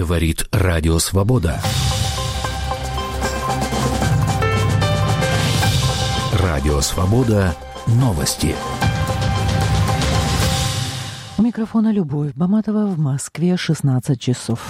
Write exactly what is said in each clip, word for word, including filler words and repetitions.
Говорит Радио Свобода. Радио Свобода. Новости. У микрофона Любовь Баматова, в Москве шестнадцать часов.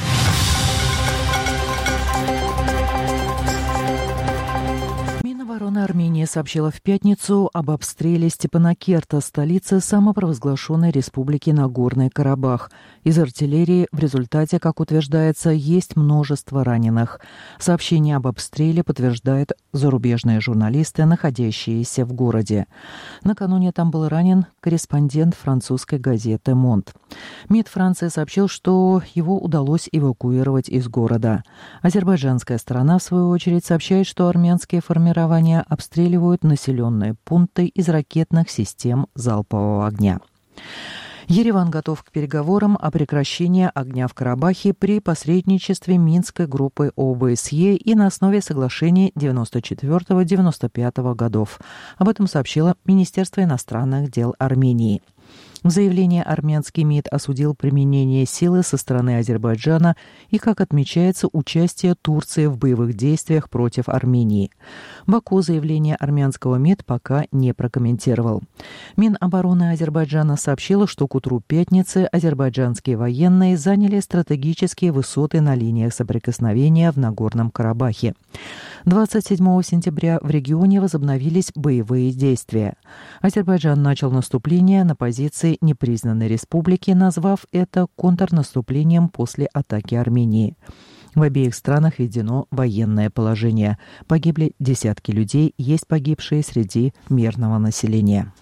Минобороны Армении сообщила в пятницу об обстреле Степанакерта, столицы самопровозглашенной республики Нагорный Карабах. Из артиллерии в результате, как утверждается, есть множество раненых. Сообщение об обстреле подтверждают зарубежные журналисты, находящиеся в городе. Накануне там был ранен корреспондент французской газеты «Монт». МИД Франции сообщил, что его удалось эвакуировать из города. Азербайджанская сторона, в свою очередь, сообщает, что армянские формирования обстреливают населенные пункты из ракетных систем залпового огня. Ереван готов к переговорам о прекращении огня в Карабахе при посредничестве Минской группы О Бэ С Е и на основе соглашений девяносто четвёртого — девяносто пятого годов. Об этом сообщило Министерство иностранных дел Армении. В заявлении армянский МИД осудил применение силы со стороны Азербайджана и, как отмечается, участие Турции в боевых действиях против Армении. Баку заявление армянского МИД пока не прокомментировал. Минобороны Азербайджана сообщила, что к утру пятницы азербайджанские военные заняли стратегические высоты на линиях соприкосновения в Нагорном Карабахе. двадцать седьмого сентября в регионе возобновились боевые действия. Азербайджан начал наступление на позиции непризнанной республики, назвав это контрнаступлением после атаки Армении. В обеих странах введено военное положение. Погибли десятки людей, есть погибшие среди мирного населения.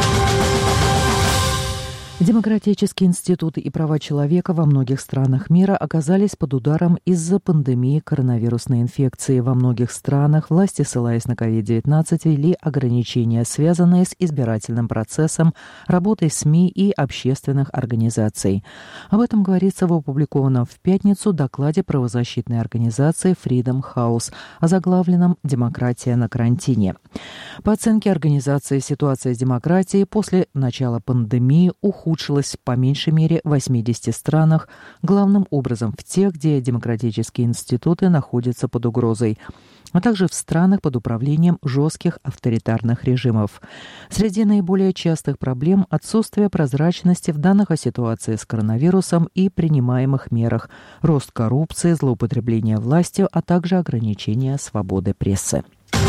Демократические институты и права человека во многих странах мира оказались под ударом из-за пандемии коронавирусной инфекции. Во многих странах власти, ссылаясь на ковид девятнадцать, ввели ограничения, связанные с избирательным процессом, работой СМИ и общественных организаций. Об этом говорится в опубликованном в пятницу докладе правозащитной организации Freedom House, озаглавленном «Демократия на карантине». По оценке организации, ситуация с демократией после начала пандемии ухудшилась ухудшилась по меньшей мере в восьмидесяти странах, главным образом в тех, где демократические институты находятся под угрозой, а также в странах под управлением жестких авторитарных режимов. Среди наиболее частых проблем – отсутствие прозрачности в данных о ситуации с коронавирусом и принимаемых мерах, рост коррупции, злоупотребление властью, а также ограничение свободы прессы.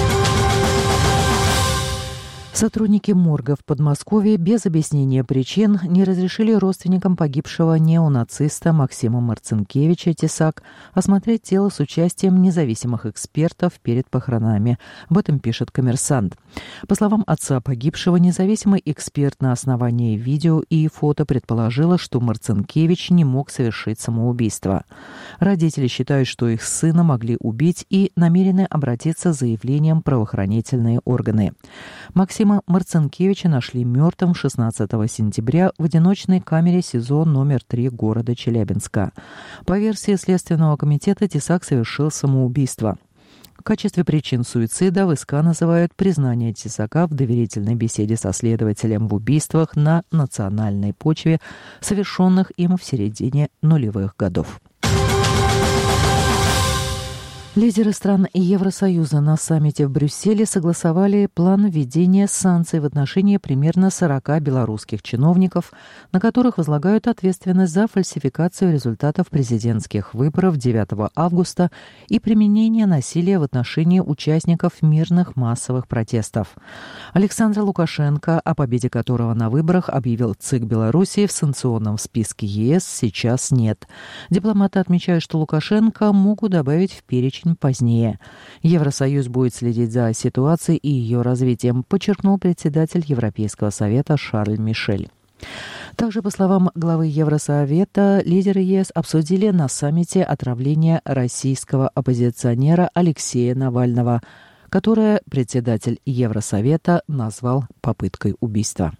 Сотрудники морга в Подмосковье без объяснения причин не разрешили родственникам погибшего неонациста Максима Марцинкевича Тесак осмотреть тело с участием независимых экспертов перед похоронами. Об этом пишет «Коммерсант». По словам отца погибшего, независимый эксперт на основании видео и фото предположила, что Марцинкевич не мог совершить самоубийство. Родители считают, что их сына могли убить и намерены обратиться с заявлением в правоохранительные органы. Максима Марцинкевича нашли мертвым шестнадцатого сентября в одиночной камере СИЗО номер три города Челябинска. По версии Следственного комитета, Тесак совершил самоубийство. В качестве причин суицида в ИСК называют признание Тесака в доверительной беседе со следователем в убийствах на национальной почве, совершенных им в середине нулевых годов. Лидеры стран Евросоюза на саммите в Брюсселе согласовали план введения санкций в отношении примерно сорока белорусских чиновников, на которых возлагают ответственность за фальсификацию результатов президентских выборов девятого августа и применение насилия в отношении участников мирных массовых протестов. Александр Лукашенко, о победе которого на выборах объявил ЦИК Беларуси, в санкционном списке ЕС сейчас нет. Дипломаты отмечают, что Лукашенко могут добавить в перечень позднее. Евросоюз будет следить за ситуацией и ее развитием, подчеркнул председатель Европейского совета Шарль Мишель. Также, по словам главы Евросовета, лидеры ЕС обсудили на саммите отравление российского оппозиционера Алексея Навального, которое председатель Евросовета назвал попыткой убийства.